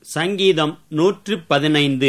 சங்கீதம் 115.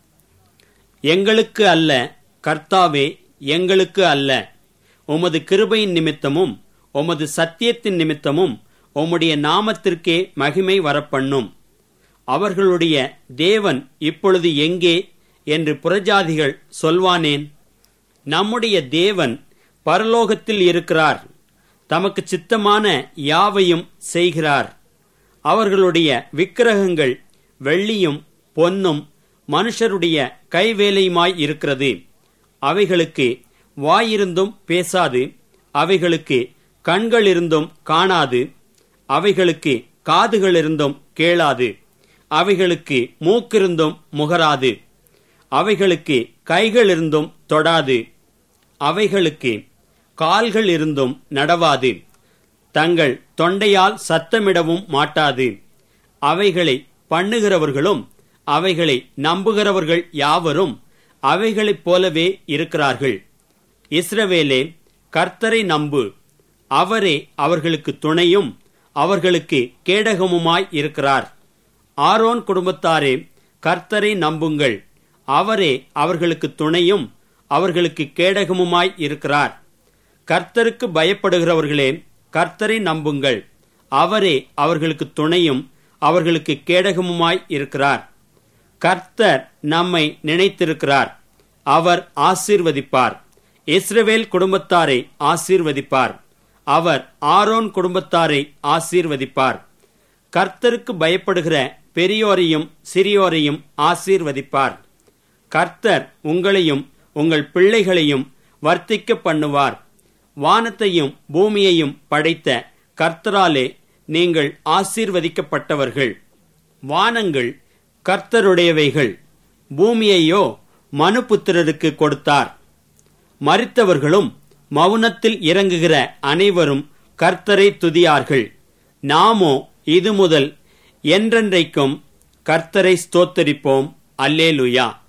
எங்களுக்கு அல்ல, கர்த்தாவே, எங்களுக்கு அல்ல, உமது கிருபையின் நிமித்தமும் உமது சத்தியத்தின் நிமித்தமும் உம்முடைய நாமத்திற்கே மகிமை வரப்பண்ணும். அவர்களுடைய தேவன் இப்பொழுது எங்கே என்று புறஜாதிகள் சொல்வானேன்? நம்முடைய தேவன் பரலோகத்தில் இருக்கிறார், தமக்கு சித்தமான யாவையும் செய்கிறார். அவர்களுடைய விக்கிரகங்கள் வெள்ளியும் பொன்னும் மனுஷருடைய கைவேலையுமாய் இருக்கிறது. அவைகளுக்கு வாயிருந்தும் பேசாது, அவைகளுக்கு கண்கள் இருந்தும் காணாது, அவைகளுக்கு காதுகள் இருந்தும் கேளாது, அவைகளுக்கு மூக்கிருந்தும் முகராது, அவைகளுக்கு கைகள் இருந்தும் தொடாது, அவைகளுக்கு கால்கள் இருந்தும் நடவாது, தங்கள் தொண்டையால் சத்தமிடவும் மாட்டாது. அவைகளை பண்ணுகிறவர்களும் அவைகளை நம்புகிறவர்கள் யாவரும் அவைகளைப் போலவே இருக்கிறார்கள். இஸ்ரவேலே, கர்த்தரை நம்பு, அவரே அவர்களுக்கு துணையும் அவர்களுக்கு கேடகமுமாய் இருக்கிறார். ஆரோன் குடும்பத்தாரே, கர்த்தரை நம்புங்கள், அவரே அவர்களுக்கு துணையும் அவர்களுக்கு கேடகமுமாய் இருக்கிறார். கர்த்தருக்கு பயப்படுகிறவர்களே, கர்த்தரை நம்புங்கள், அவரே அவர்களுக்கு துணையும் அவர்களுக்கு கேடகமுமாய் இருக்கிறார். கர்த்தர் நம்மை நினைத்திருக்கிறார், அவர் ஆசீர்வதிப்பார். இஸ்ரவேல் குடும்பத்தாரை ஆசீர்வதிப்பார், அவர் ஆரோன் குடும்பத்தாரை ஆசீர்வதிப்பார். கர்த்தருக்கு பயப்படுகிற பெரியோரையும் சிறியோரையும் ஆசீர்வதிப்பார். கர்த்தர் உங்களையும் உங்கள் பிள்ளைகளையும் வர்த்திக்க பண்ணுவார். வானத்தையும் பூமியையும் படைத்த கர்த்தராலே நீங்கள் ஆசீர்வதிக்கப்பட்டவர்கள். வானங்கள் கர்த்தருடையவைகள், பூமியையோ மனுபுத்திரருக்கு கொடுத்தார். மரித்தவர்களும் மவுனத்தில் இறங்குகிற அனைவரும் கர்த்தரை துதியார்கள். நாமோ இது முதல் என்றென்றைக்கும் கர்த்தரை ஸ்தோத்தரிப்போம். அல்லேலூயா.